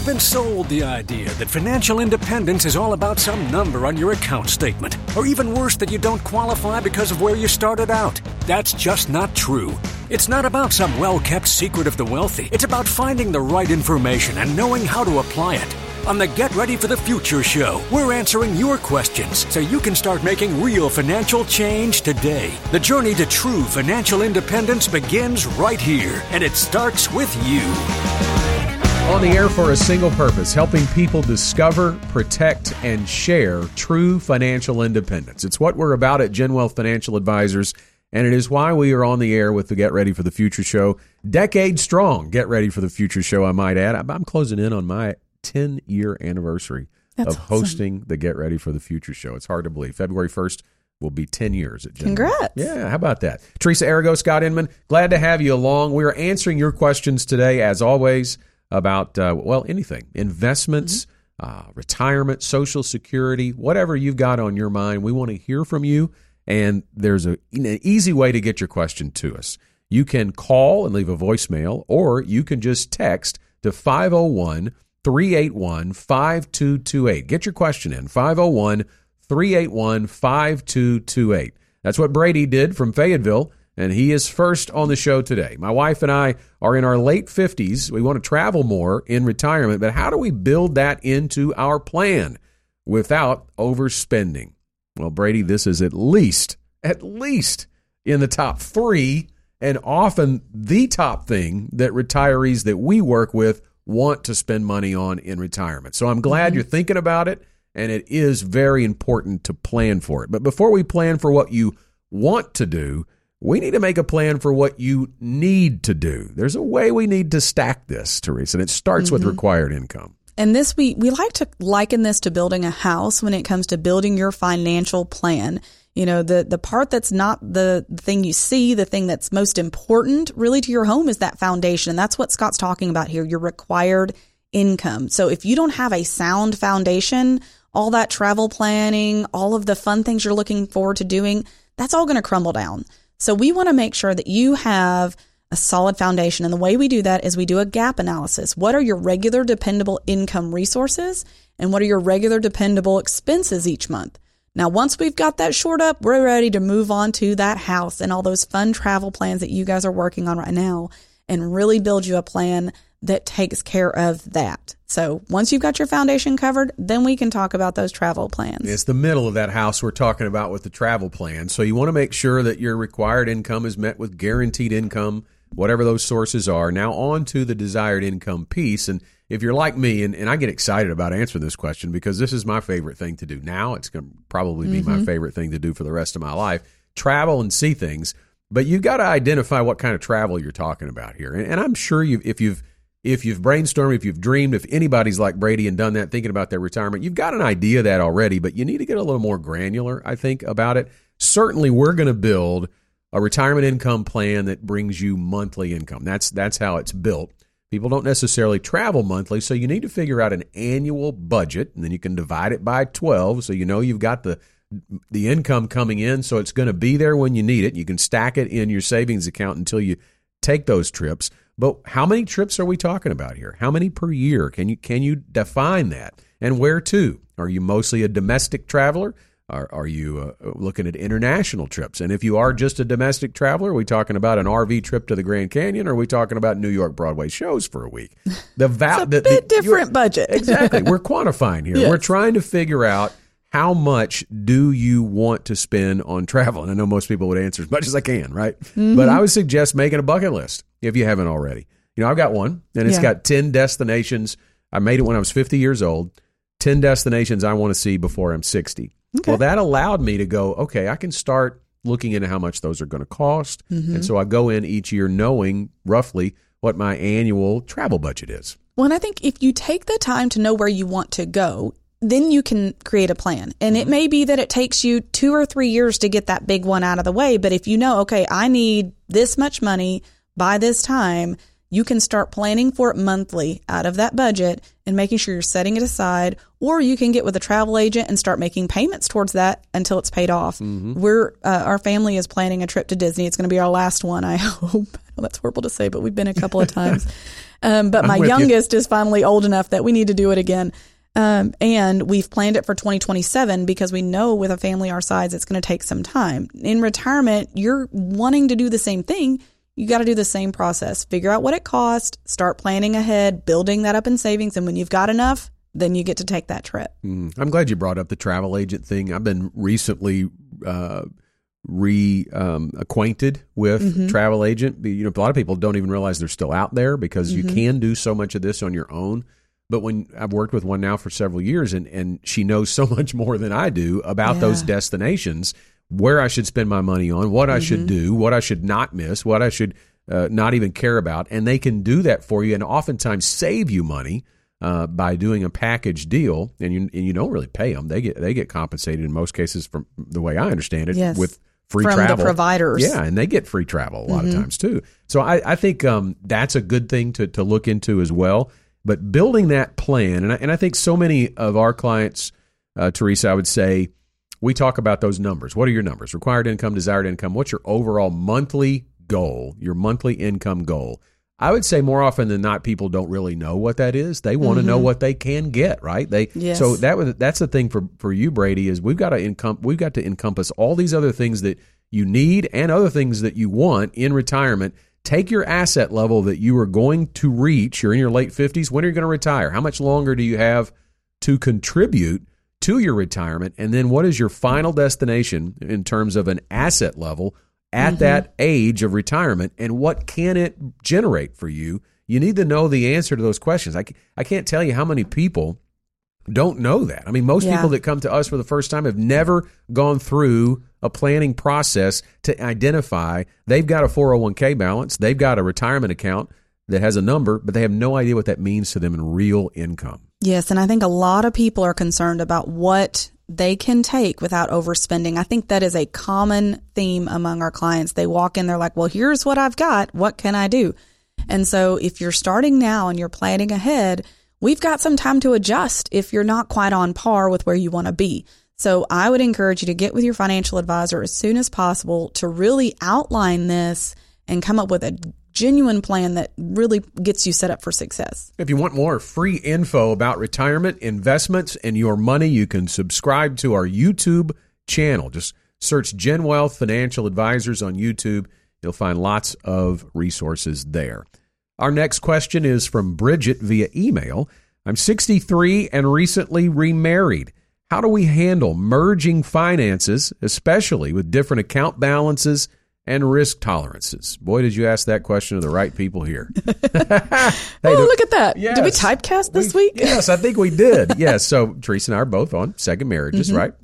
We've been sold the idea that financial independence is all about some number on your account statement, or even worse, that you don't qualify because of where you started out. That's just not true. It's not about some well-kept secret of the wealthy. It's about finding the right information and knowing how to apply it. On the Get Ready for the Future show, we're answering your questions so you can start making real financial change today. The journey to true financial independence begins right here, and it starts with you. On the air for a single purpose, helping people discover, protect, and share true financial independence. It's what we're about at Gen Wealth Financial Advisors, and it is why we are on the air with the Get Ready for the Future show. Decade strong Get Ready for the Future show, I might add. I'm closing in on my 10-year anniversary of hosting the Get Ready for the Future show. It's hard to believe. February 1st will be 10 years at Gen. Congrats. Yeah, how about that? Teresa Arago, Scott Inman, glad to have you along. We are answering your questions today, as always, about, anything. Investments, retirement, Social Security, whatever you've got on your mind. We want to hear from you, and there's an easy way to get your question to us. You can call and leave a voicemail, or you can just text to 501-381-5228. Get your question in, 501-381-5228. That's what Brady did from Fayetteville, and he is first on the show today. My wife and I are in our late 50s. We want to travel more in retirement, but how do we build that into our plan without overspending? Well, Brady, this is at least in the top 3, and often the top thing that retirees that we work with want to spend money on in retirement. So I'm glad you're thinking about it, and it is very important to plan for it. But before we plan for what you want to do, we need to make a plan for what you need to do. There's a way we need to stack this, Teresa, and it starts with required income. And this, we like to liken this to building a house when it comes to building your financial plan. You know, the part that's not the thing you see, the thing that's most important really to your home is that foundation. And that's what Scott's talking about here, your required income. So if you don't have a sound foundation, all that travel planning, all of the fun things you're looking forward to doing, that's all going to crumble down. So we want to make sure that you have a solid foundation. And the way we do that is we do a gap analysis. What are your regular dependable income resources? And what are your regular dependable expenses each month? Now, once we've got that shored up, we're ready to move on to that house and all those fun travel plans that you guys are working on right now and really build you a plan that takes care of that. So once you've got your foundation covered, then we can talk about those travel plans. It's the middle of that house we're talking about with the travel plan. So you want to make sure that your required income is met with guaranteed income, whatever those sources are. Now on to the desired income piece. And if you're like me, and I get excited about answering this question because this is my favorite thing to do now. It's going to probably be my favorite thing to do for the rest of my life. Travel and see things. But you've got to identify what kind of travel you're talking about here. And I'm sure if you've brainstormed, if you've dreamed, if anybody's like Brady and done that, thinking about their retirement, you've got an idea of that already, but you need to get a little more granular, I think, about it. Certainly, we're going to build a retirement income plan that brings you monthly income. That's how it's built. People don't necessarily travel monthly, so you need to figure out an annual budget, and then you can divide it by 12, so you know you've got the income coming in, so it's going to be there when you need it. You can stack it in your savings account until you take those trips. But how many trips are we talking about here? How many per year? Can you define that? And where to? Are you mostly a domestic traveler? Are you looking at international trips? And if you are just a domestic traveler, are we talking about an RV trip to the Grand Canyon, or are we talking about New York Broadway shows for a week? It's a bit different budget. Exactly. We're quantifying here. Yes. We're trying to figure out how much do you want to spend on travel? And I know most people would answer as much as I can, right? But I would suggest making a bucket list if you haven't already. You know, I've got one, and it's got 10 destinations. I made it when I was 50 years old. 10 destinations I want to see before I'm 60. Okay. Well, that allowed me to go, okay, I can start looking into how much those are going to cost. And so I go in each year knowing roughly what my annual travel budget is. Well, and I think if you take the time to know where you want to go, then you can create a plan. And it may be that it takes you 2 or 3 years to get that big one out of the way. But if you know, okay, I need this much money by this time, you can start planning for it monthly out of that budget and making sure you're setting it aside, or you can get with a travel agent and start making payments towards that until it's paid off. Our family is planning a trip to Disney. It's going to be our last one, I hope. Well, that's horrible to say, but we've been a couple of times. But my youngest is finally old enough that we need to do it again. And we've planned it for 2027 because we know with a family our size, it's going to take some time. In retirement, you're wanting to do the same thing. You got to do the same process. Figure out what it costs, start planning ahead, building that up in savings. And when you've got enough, then you get to take that trip. I'm glad you brought up the travel agent thing. I've been recently acquainted with travel agent. You know, a lot of people don't even realize they're still out there because you can do so much of this on your own. But when I've worked with one now for several years, and she knows so much more than I do about those destinations, where I should spend my money on, what I should do, what I should not miss, what I should not even care about. And they can do that for you and oftentimes save you money by doing a package deal. And you don't really pay them. They get compensated in most cases, from the way I understand it, with free travel. From the providers. Yeah, and they get free travel a lot of times too. So I think that's a good thing to look into as well. But building that plan, and I think so many of our clients, Teresa, I would say, we talk about those numbers. What are your numbers? Required income, desired income. What's your overall monthly goal, your monthly income goal? I would say more often than not, people don't really know what that is. They want to know what they can get, right? So that's the thing for you, Brady, is we've got to encompass all these other things that you need and other things that you want in retirement. Take your asset level that you are going to reach. You're in your late 50s. When are you going to retire? How much longer do you have to contribute to your retirement? And then what is your final destination in terms of an asset level at that age of retirement? And what can it generate for you? You need to know the answer to those questions. I can't tell you how many people don't know that. I mean, most people that come to us for the first time have never gone through a planning process to identify they've got a 401k balance, they've got a retirement account that has a number, but they have no idea what that means to them in real income. Yes, and I think a lot of people are concerned about what they can take without overspending. I think that is a common theme among our clients. They walk in, they're like, well, here's what I've got. What can I do? And so if you're starting now and you're planning ahead, we've got some time to adjust if you're not quite on par with where you want to be. So I would encourage you to get with your financial advisor as soon as possible to really outline this and come up with a genuine plan that really gets you set up for success. If you want more free info about retirement, investments, and your money, you can subscribe to our YouTube channel. Just search Gen Wealth Financial Advisors on YouTube. You'll find lots of resources there. Our next question is from Bridget via email. I'm 63 and recently remarried. How do we handle merging finances, especially with different account balances and risk tolerances? Boy, did you ask that question to the right people here. Look at that. Yes. Did we typecast this week? Yes, I think we did. Yes. So Teresa and I are both on second marriages, right?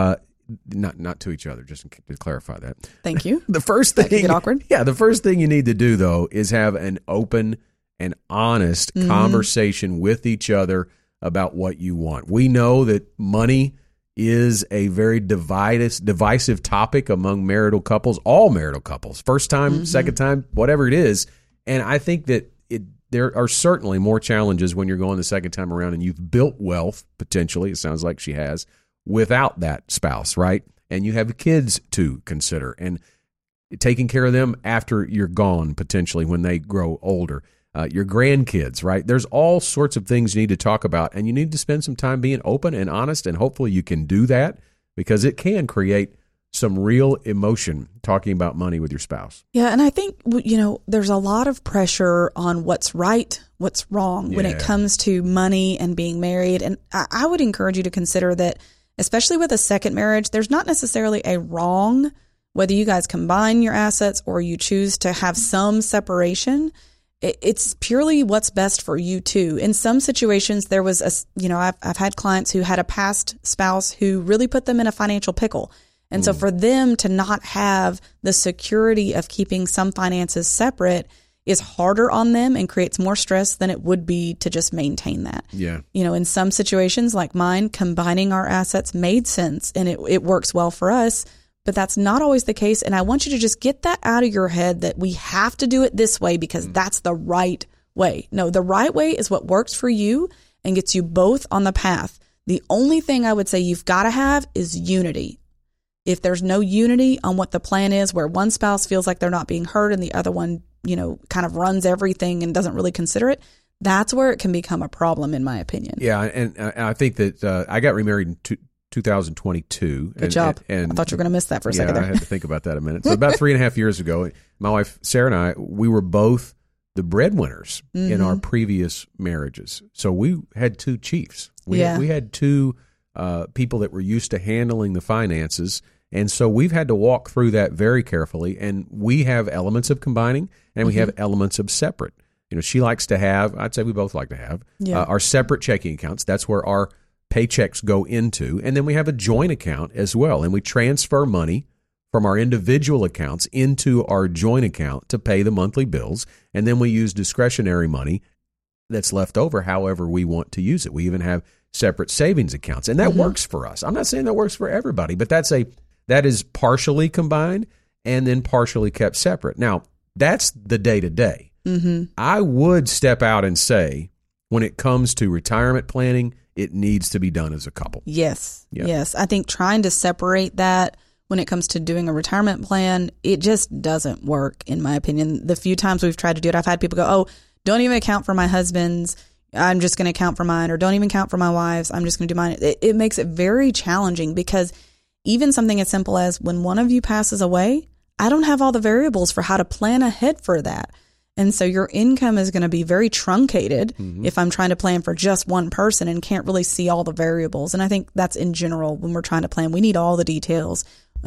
Not to each other, just to clarify that. Thank you. The first thing, get awkward. Yeah, the first thing you need to do, though, is have an open and honest conversation with each other about what you want. We know that money is a very divisive topic among marital couples, all marital couples, first time, second time, whatever it is. And I think that there are certainly more challenges when you're going the second time around and you've built wealth, potentially, it sounds like she has, without that spouse, right? And you have kids to consider and taking care of them after you're gone, potentially, when they grow older. Your grandkids, right? There's all sorts of things you need to talk about, and you need to spend some time being open and honest, and hopefully you can do that because it can create some real emotion talking about money with your spouse. Yeah, and I think, there's a lot of pressure on what's right, what's wrong when it comes to money and being married. And I would encourage you to consider that, especially with a second marriage, there's not necessarily a wrong, whether you guys combine your assets or you choose to have some separation. It's purely what's best for you too. In some situations, there was I've had clients who had a past spouse who really put them in a financial pickle. And so for them to not have the security of keeping some finances separate is harder on them and creates more stress than it would be to just maintain that. Yeah. In some situations like mine, combining our assets made sense and it works well for us. but that's not always the case. And I want you to just get that out of your head that we have to do it this way because that's the right way. No, the right way is what works for you and gets you both on the path. The only thing I would say you've got to have is unity. If there's no unity on what the plan is, where one spouse feels like they're not being heard and the other one, kind of runs everything and doesn't really consider it, that's where it can become a problem, in my opinion. Yeah, and I think that I got remarried in 2022. Good job. And I thought you were going to miss that for a second there. I had to think about that a minute. So about 3.5 years ago, my wife Sarah and I, we were both the breadwinners in our previous marriages. So we had two chiefs. We had two people that were used to handling the finances. And so we've had to walk through that very carefully. And we have elements of combining and we have elements of separate. She likes to have, I'd say we both like to have, our separate checking accounts. That's where our paychecks go into. And then we have a joint account as well. And we transfer money from our individual accounts into our joint account to pay the monthly bills. And then we use discretionary money that's left over however we want to use it. We even have separate savings accounts. And that works for us. I'm not saying that works for everybody, but that is partially combined and then partially kept separate. Now, that's the day-to-day. I would step out and say, when it comes to retirement planning, it needs to be done as a couple. Yes. I think trying to separate that when it comes to doing a retirement plan, it just doesn't work, in my opinion. The few times we've tried to do it, I've had people go, oh, don't even account for my husband's, I'm just going to account for mine, or don't even count for my wife's, I'm just going to do mine. It makes it very challenging because even something as simple as when one of you passes away, I don't have all the variables for how to plan ahead for that. And so your income is going to be very truncated if I'm trying to plan for just one person and can't really see all the variables. And I think that's in general when we're trying to plan, we need all the details.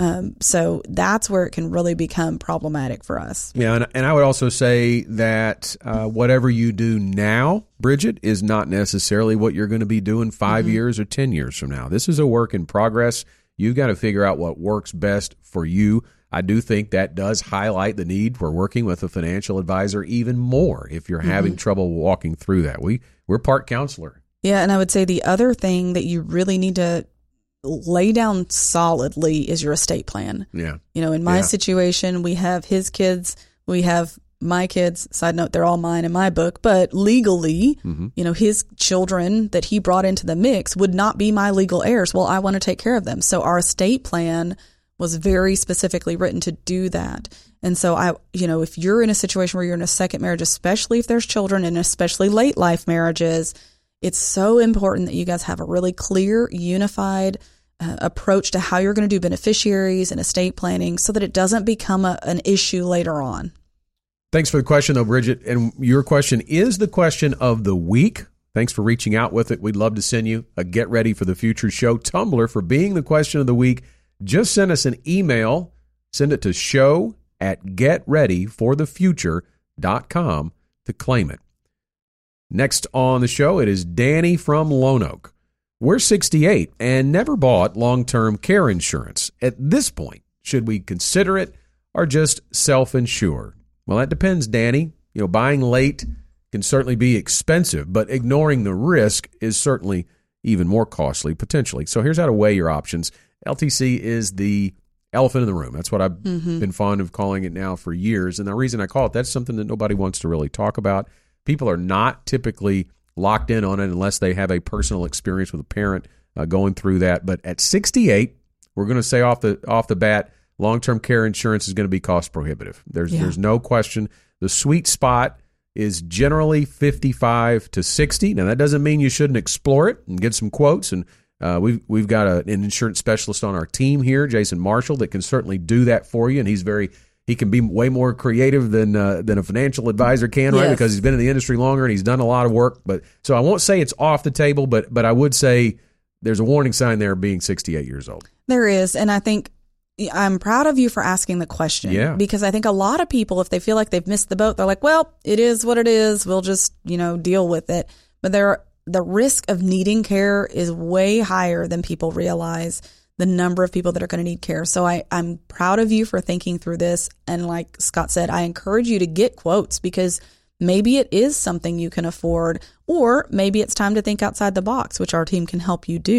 So that's where it can really become problematic for us. Yeah, and I would also say that whatever you do now, Bridget, is not necessarily what you're going to be doing 5 years or 10 years from now. This is a work in progress. You've got to figure out what works best for you. I do think that does highlight the need for working with a financial advisor even more if you're having trouble walking through that. We're part counselor. Yeah, and I would say the other thing that you really need to lay down solidly is your estate plan. Yeah. In my situation, we have his kids, we have my kids. Side note, they're all mine in my book, but legally, his children that he brought into the mix would not be my legal heirs. Well, I want to take care of them. So our estate plan was very specifically written to do that. And so if you're in a situation where you're in a second marriage, especially if there's children and especially late life marriages, it's so important that you guys have a really clear, unified approach to how you're going to do beneficiaries and estate planning so that it doesn't become an issue later on. Thanks for the question, though, Bridget. And your question is the question of the week. Thanks for reaching out with it. We'd love to send you a Get Ready for the Future show tumbler for being the question of the week. Just send us an email. Send it to show@getreadyforthefuture.com to claim it. Next on the show, it is Danny from Lone Oak. We're 68 and never bought long-term care insurance. At this point, should we consider it or just self-insure? Well, that depends, Danny. Buying late can certainly be expensive, but ignoring the risk is certainly even more costly, potentially. So here's how to weigh your options. LTC is the elephant in the room. That's what I've been fond of calling it now for years. And the reason I call it, that's something that nobody wants to really talk about. People are not typically locked in on it unless they have a personal experience with a parent going through that. But at 68, we're going to say off the bat, long-term care insurance is going to be cost prohibitive. There's no question. The sweet spot is generally 55 to 60. Now, that doesn't mean you shouldn't explore it and get some quotes. And we've got an insurance specialist on our team here, Jason Marshall, that can certainly do that for you. And he can be way more creative than a financial advisor can, right? Because he's been in the industry longer and he's done a lot of work. But so I won't say it's off the table, but I would say there's a warning sign there being 68 years old. There is. And I think I'm proud of you for asking the question. Yeah. Because I think a lot of people, if they feel like they've missed the boat, they're like, well, it is what it is. We'll just, deal with it. But the risk of needing care is way higher than people realize, the number of people that are going to need care. So I'm proud of you for thinking through this. And like Scott said, I encourage you to get quotes because maybe it is something you can afford, or maybe it's time to think outside the box, which our team can help you do.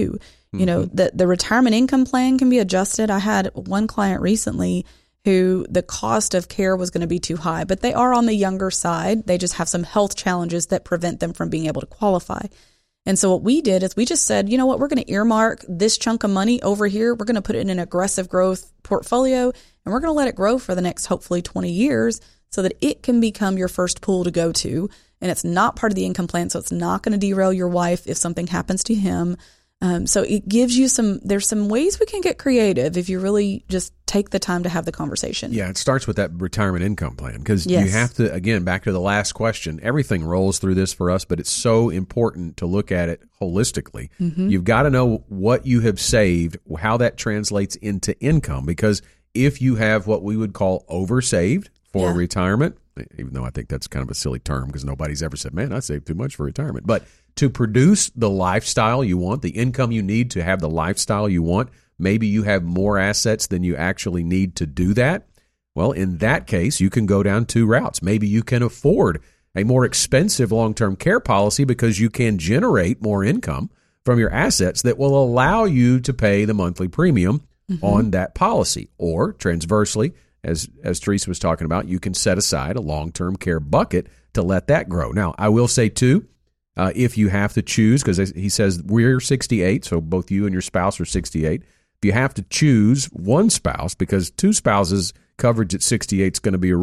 You know, the retirement income plan can be adjusted. I had one client recently who the cost of care was going to be too high, but they are on the younger side. They just have some health challenges that prevent them from being able to qualify. And so what we did is we just said, you know what, we're going to earmark this chunk of money over here. We're going to put it in an aggressive growth portfolio, and we're going to let it grow for the next, hopefully 20 years so that it can become your first pool to go to. And it's not part of the income plan, so it's not going to derail your wife if something happens to him. So it gives you there's some ways we can get creative if you really just take the time to have the conversation. Yeah, it starts with that retirement income plan because you have to, again, back to the last question, everything rolls through this for us, but it's so important to look at it holistically. You've got to know what you have saved, how that translates into income, because if you have what we would call oversaved for retirement, even though I think that's kind of a silly term because nobody's ever said, man, I saved too much for retirement. But to produce the lifestyle you want, the income you need to have the lifestyle you want, maybe you have more assets than you actually need to do that. Well, in that case, you can go down two routes. Maybe you can afford a more expensive long-term care policy because you can generate more income from your assets that will allow you to pay the monthly premium on that policy. Or transversely, as Teresa was talking about, you can set aside a long-term care bucket to let that grow. Now, I will say, too, if you have to choose, because he says we're 68, so both you and your spouse are 68. If you have to choose one spouse, because two spouses coverage at 68 is going to be a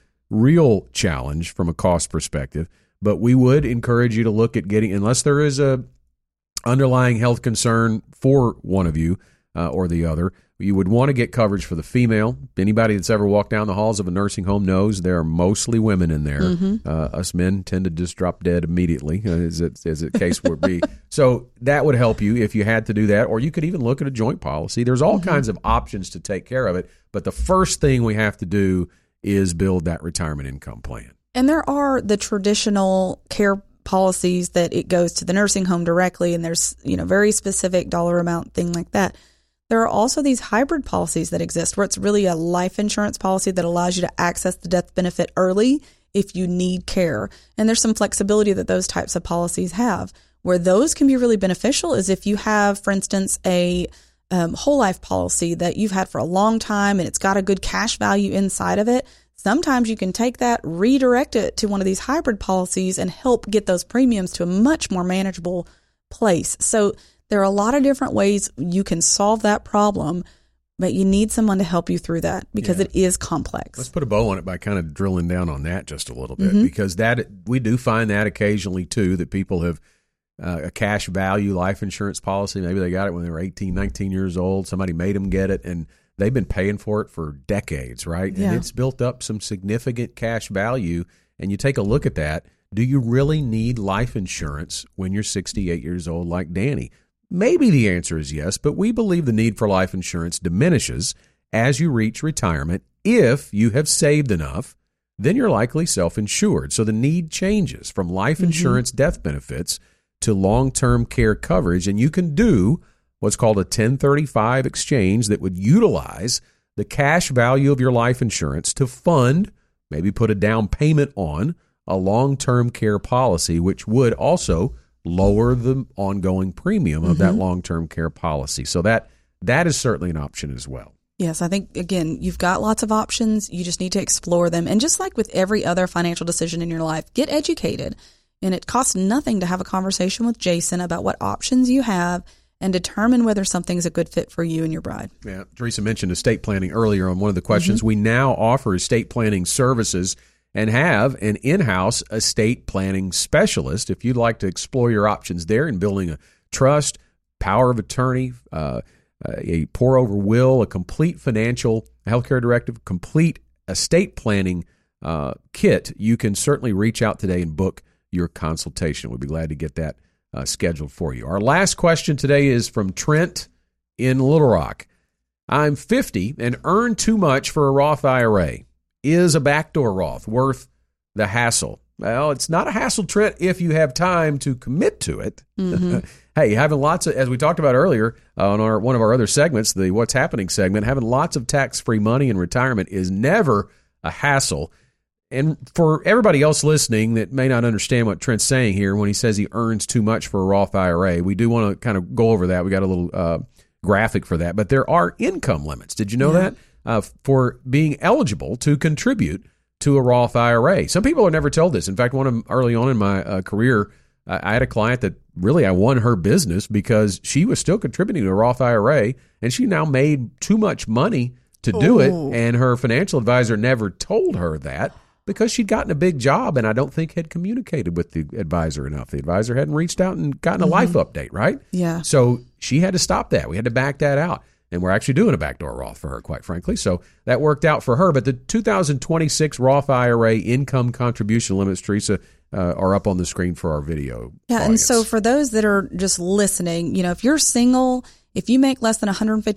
real challenge from a cost perspective, but we would encourage you to look at getting, unless there is a underlying health concern for one of you or the other, you would want to get coverage for the female. Anybody that's ever walked down the halls of a nursing home knows there are mostly women in there. Us men tend to just drop dead immediately, as the case would be. So that would help you if you had to do that, or you could even look at a joint policy. There's all kinds of options to take care of it, but the first thing we have to do is build that retirement income plan. And there are the traditional care policies that it goes to the nursing home directly, and there's very specific dollar amount thing like that. There are also these hybrid policies that exist where it's really a life insurance policy that allows you to access the death benefit early if you need care. And there's some flexibility that those types of policies have. Where those can be really beneficial is if you have, for instance, a whole life policy that you've had for a long time and it's got a good cash value inside of it. Sometimes you can take that, redirect it to one of these hybrid policies and help get those premiums to a much more manageable place. So there are a lot of different ways you can solve that problem, but you need someone to help you through that because it is complex. Let's put a bow on it by kind of drilling down on that just a little bit, because that we do find that occasionally too, that people have a cash value life insurance policy. Maybe they got it when they were 18, 19 years old. Somebody made them get it, and they've been paying for it for decades, right? Yeah. And it's built up some significant cash value, and you take a look at that. Do you really need life insurance when you're 68 years old like Danny? Maybe the answer is yes, but we believe the need for life insurance diminishes as you reach retirement. If you have saved enough, then you're likely self-insured. So the need changes from life insurance death benefits to long-term care coverage, and you can do what's called a 1035 exchange that would utilize the cash value of your life insurance to fund, maybe put a down payment on, a long-term care policy, which would also lower the ongoing premium of that long-term care policy. So that is certainly an option as well. Yes, I think, again, you've got lots of options. You just need to explore them. And just like with every other financial decision in your life, get educated. And it costs nothing to have a conversation with Jason about what options you have and determine whether something's a good fit for you and your bride. Yeah, Teresa mentioned estate planning earlier on one of the questions. We now offer estate planning services and have an in-house estate planning specialist. If you'd like to explore your options there in building a trust, power of attorney, a pour-over will, a complete financial healthcare directive, complete estate planning kit, you can certainly reach out today and book your consultation. We'd be glad to get that scheduled for you. Our last question today is from Trent in Little Rock. I'm 50 and earn too much for a Roth IRA. Is a backdoor Roth worth the hassle? Well, it's not a hassle, Trent, if you have time to commit to it. Hey, having lots of, as we talked about earlier on one of our other segments, the What's Happening segment, having lots of tax-free money in retirement is never a hassle. And for everybody else listening that may not understand what Trent's saying here when he says he earns too much for a Roth IRA, we do want to kind of go over that. We got a little graphic for that. But there are income limits. Did you know that? For being eligible to contribute to a Roth IRA. Some people are never told this. In fact, early on in my career, I had a client that really I won her business because she was still contributing to a Roth IRA, and she now made too much money to do it, and her financial advisor never told her that because she'd gotten a big job and I don't think had communicated with the advisor enough. The advisor hadn't reached out and gotten a life update, right? Yeah. So she had to stop that. We had to back that out. And we're actually doing a backdoor Roth for her, quite frankly. So that worked out for her. But the 2026 Roth IRA income contribution limits, Teresa, are up on the screen for our video. Yeah, audience. and so for those that are just listening, if you're single, if you make less than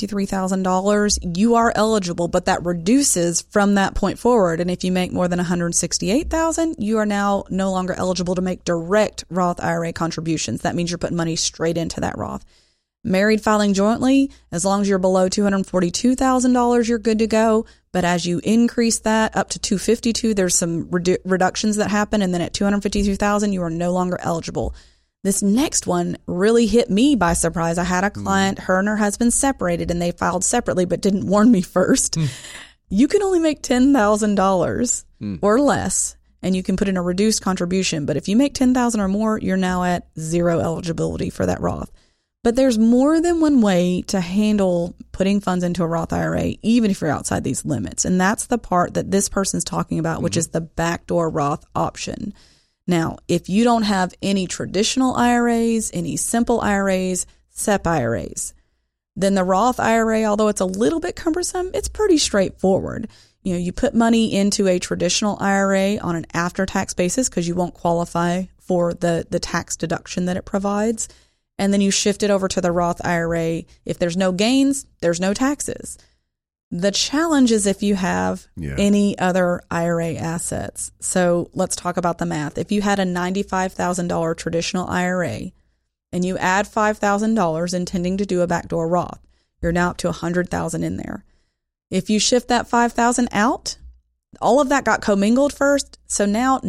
$153,000, you are eligible, but that reduces from that point forward. And if you make more than $168,000, you are now no longer eligible to make direct Roth IRA contributions. That means you're putting money straight into that Roth. Married filing jointly, as long as you're below $242,000, you're good to go. But as you increase that up to $252,000, there's some reductions that happen. And then at $252,000, you are no longer eligible. This next one really hit me by surprise. I had a client, her and her husband separated, and they filed separately, but didn't warn me first. You can only make $10,000 or less, and you can put in a reduced contribution. But if you make $10,000 or more, you're now at zero eligibility for that Roth. But there's more than one way to handle putting funds into a Roth IRA, even if you're outside these limits. And that's the part that this person's talking about, which is the backdoor Roth option. Now, if you don't have any traditional IRAs, any simple IRAs, SEP IRAs, then the Roth IRA, although it's a little bit cumbersome, it's pretty straightforward. You put money into a traditional IRA on an after-tax basis because you won't qualify for the tax deduction that it provides. And then you shift it over to the Roth IRA. If there's no gains, there's no taxes. The challenge is if you have any other IRA assets. So let's talk about the math. If you had a $95,000 traditional IRA and you add $5,000 intending to do a backdoor Roth, you're now up to $100,000 in there. If you shift that $5,000 out, all of that got commingled first. So now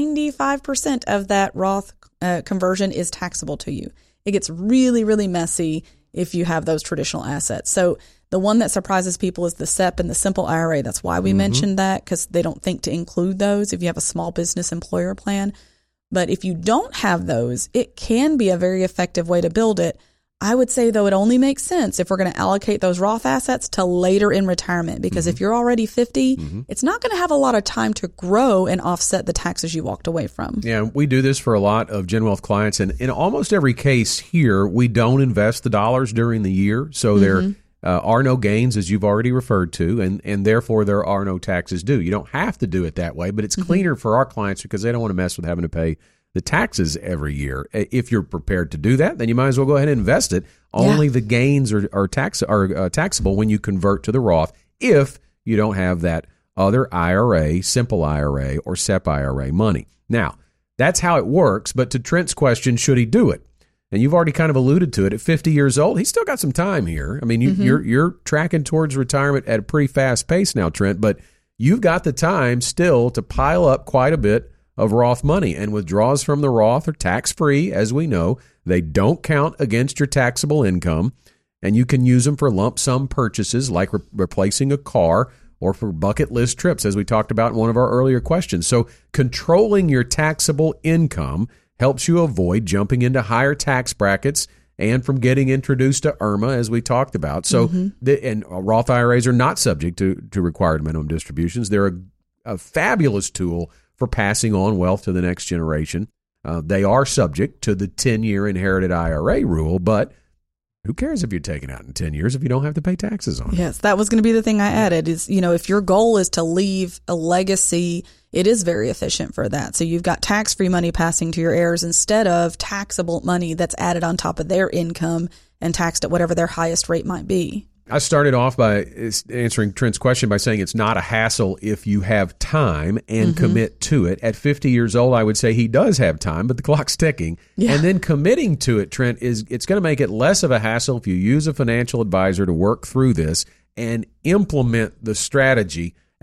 95% of that Roth conversion is taxable to you. It gets really, really messy if you have those traditional assets. So the one that surprises people is the SEP and the simple IRA. That's why we mentioned that, because they don't think to include those if you have a small business employer plan. But if you don't have those, it can be a very effective way to build it. I would say, though, it only makes sense if we're going to allocate those Roth assets to later in retirement, because if you're already 50, it's not going to have a lot of time to grow and offset the taxes you walked away from. Yeah, we do this for a lot of Gen Wealth clients. And in almost every case here, we don't invest the dollars during the year. So there are no gains, as you've already referred to, and therefore there are no taxes due. You don't have to do it that way, but it's cleaner for our clients because they don't want to mess with having to pay the taxes every year. If you're prepared to do that, then you might as well go ahead and invest it. Only the gains are taxable when you convert to the Roth if you don't have that other IRA, simple IRA, or SEP IRA money. Now, that's how it works, but to Trent's question, should he do it? And you've already kind of alluded to it. At 50 years old, he's still got some time here. I mean, you're tracking towards retirement at a pretty fast pace now, Trent, but you've got the time still to pile up quite a bit of Roth money. And withdrawals from the Roth are tax-free, as we know. They don't count against your taxable income, and you can use them for lump sum purchases like replacing a car or for bucket list trips, as we talked about in one of our earlier questions. So controlling your taxable income helps you avoid jumping into higher tax brackets and from getting introduced to IRMA, as we talked about. So, and Roth IRAs are not subject to required minimum distributions. They're a fabulous tool for passing on wealth to the next generation. They are subject to the 10-year inherited IRA rule, but who cares if you're taking out in 10 years if you don't have to pay taxes on it? Yes, that was going to be the thing I added is, if your goal is to leave a legacy, it is very efficient for that. So you've got tax-free money passing to your heirs instead of taxable money that's added on top of their income and taxed at whatever their highest rate might be. I started off by answering Trent's question by saying it's not a hassle if you have time and commit to it. At 50 years old, I would say he does have time, but the clock's ticking. Yeah. And then committing to it, Trent, it's going to make it less of a hassle if you use a financial advisor to work through this and implement the strategy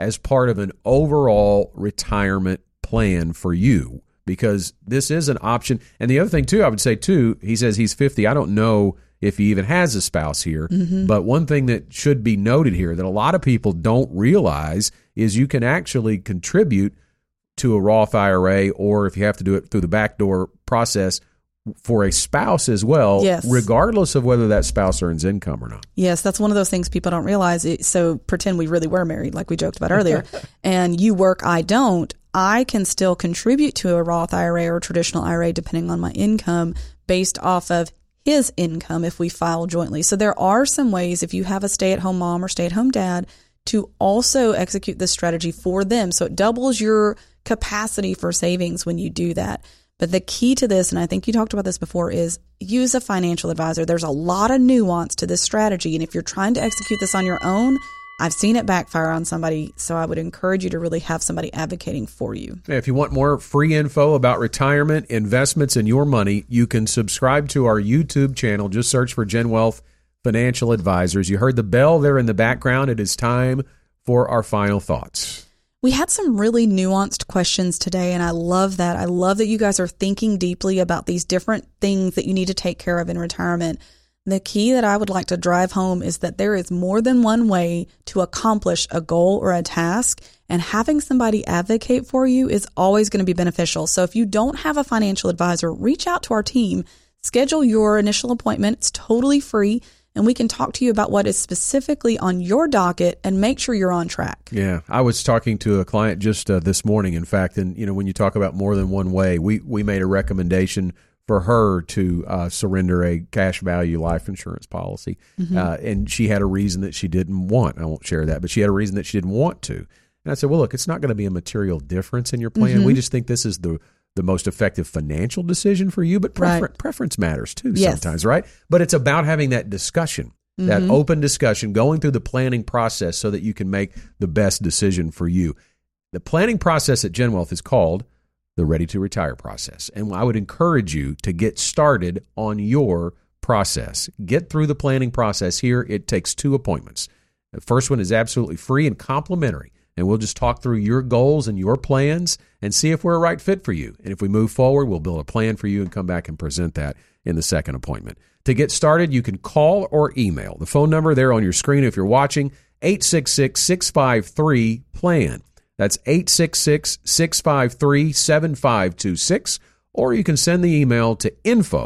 as part of an overall retirement plan for you, because this is an option. And the other thing, too, I would say, too, he says he's 50. I don't know if he even has a spouse here. But one thing that should be noted here that a lot of people don't realize is you can actually contribute to a Roth IRA, or if you have to do it through the backdoor process, for a spouse as well, regardless of whether that spouse earns income or not. Yes, that's one of those things people don't realize. So pretend we really were married, like we joked about earlier, and you work, I don't. I can still contribute to a Roth IRA or traditional IRA depending on my income based off of his income if we file jointly. So there are some ways, if you have a stay-at-home mom or stay-at-home dad, to also execute this strategy for them. So it doubles your capacity for savings when you do that. But the key to this, and I think you talked about this before, is use a financial advisor. There's a lot of nuance to this strategy. And if you're trying to execute this on your own, I've seen it backfire on somebody. So I would encourage you to really have somebody advocating for you. If you want more free info about retirement, investments, and your money, you can subscribe to our YouTube channel. Just search for Gen Wealth Financial Advisors. You heard the bell there in the background. It is time for our final thoughts. We had some really nuanced questions today, and I love that. I love that you guys are thinking deeply about these different things that you need to take care of in retirement. The key that I would like to drive home is that there is more than one way to accomplish a goal or a task, and having somebody advocate for you is always going to be beneficial. So if you don't have a financial advisor, reach out to our team, schedule your initial appointment. It's totally free. And we can talk to you about what is specifically on your docket and make sure you're on track. Yeah, I was talking to a client just this morning, in fact, and when you talk about more than one way, we made a recommendation for her to surrender a cash value life insurance policy. And she had a reason that she didn't want. I won't share that, but she had a reason that she didn't want to. And I said, well, look, it's not going to be a material difference in your plan. We just think this is the most effective financial decision for you, but preference matters too sometimes, right? But it's about having that discussion, that open discussion, going through the planning process so that you can make the best decision for you. The planning process at Gen Wealth is called the Ready to Retire process. And I would encourage you to get started on your process. Get through the planning process here. It takes 2 appointments. The first one is absolutely free and complimentary. And we'll just talk through your goals and your plans and see if we're a right fit for you. And if we move forward, we'll build a plan for you and come back and present that in the second appointment. To get started, you can call or email. The phone number there on your screen if you're watching, 866-653-PLAN. That's 866-653-7526. Or you can send the email to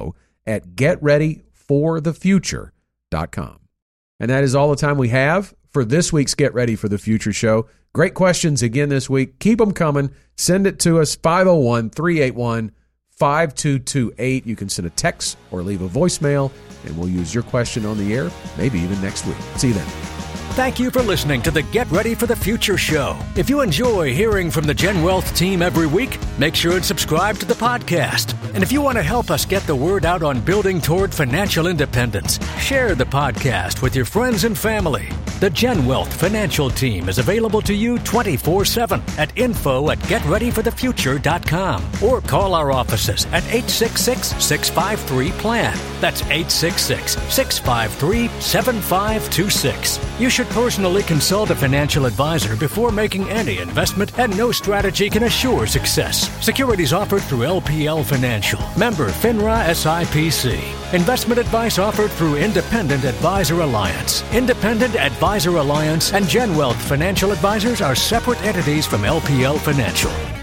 info@getreadyforthefuture.com. And that is all the time we have for this week's Get Ready for the Future show. Great questions again this week. Keep them coming. Send it to us, 501-381-5228. You can send a text or leave a voicemail, and we'll use your question on the air, maybe even next week. See you then. Thank you for listening to the Get Ready for the Future show. If you enjoy hearing from the Gen Wealth team every week, make sure and subscribe to the podcast. And if you want to help us get the word out on building toward financial independence, share the podcast with your friends and family. The Gen Wealth Financial Team is available to you 24/7 at info@getreadyforthefuture.com or call our offices at 866-653-PLAN. That's 866-653-7526. You should personally consult a financial advisor before making any investment, and no strategy can assure success. Securities offered through LPL Financial. Member FINRA SIPC. Investment advice offered through Independent Advisor Alliance. Independent Advisor Alliance and Gen Wealth Financial Advisors are separate entities from LPL Financial.